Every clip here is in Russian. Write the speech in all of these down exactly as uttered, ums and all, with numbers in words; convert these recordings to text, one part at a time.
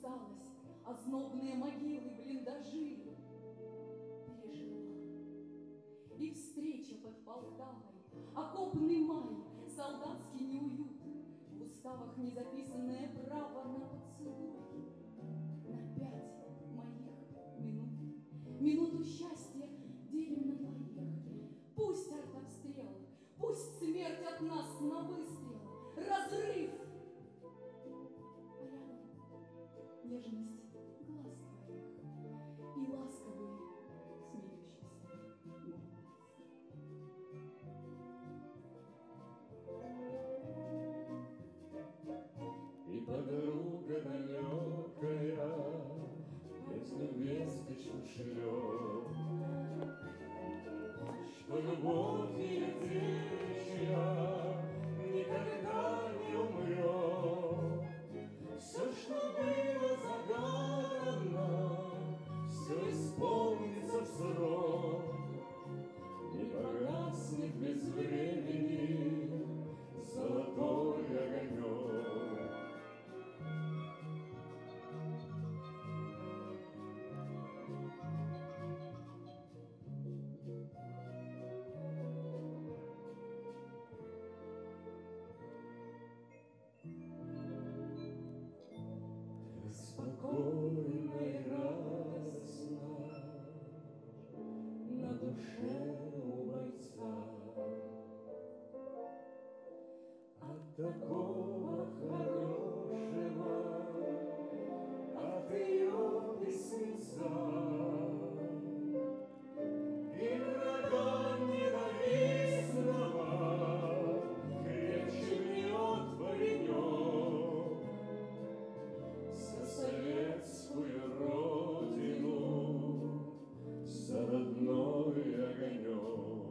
осталась, ознобные могилы, блиндажи. Пережила. И встреча под Полтавой, окопный май, солдатский неуют, в уставах незаписанное право на поцелуй, на пять моих минут. Минуту счастья делим на двоих. Пусть артобстрел, пусть смерть от нас на выстрел, разрыв. А рядом нежность глаз твоих и ласковый смеющийся голос. И подруга далекая песню весточку шлет, что любовь ее девичья никогда не умрет. Все, что было загадано, все исполнится в срок. Не погаснет без времени золотой огонек. Спокойно и радостно на душе у бойца от такого хорошего, от ее письмеца. И врага ненавистного крепче гнет паренек за советскую родину, за родной огонек.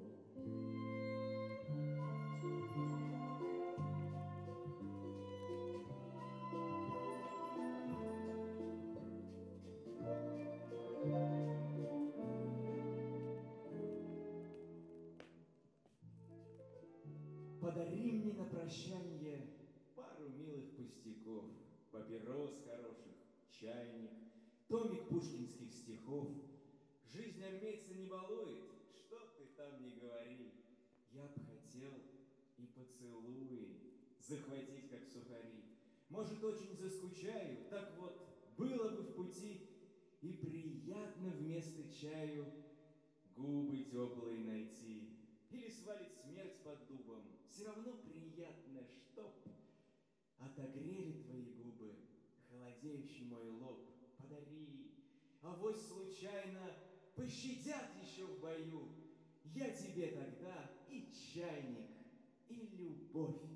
Подари мне на прощанье пару милых пустяков, папирос хороших, чайник, томик пушкинских стихов. Жизнь армейца не балует, что ты там не говори. Я б хотел и поцелуи захватить, как сухари. Может, очень заскучаю, так вот, было бы в пути и приятно вместо чаю губы теплые найти. Или свалит смерть под дубом, все равно приятно, чтоб отогрели твои губы, холодеющий мой лоб. Подари, авось случайно пощадят еще в бою. Я тебе тогда и чайник, и любовь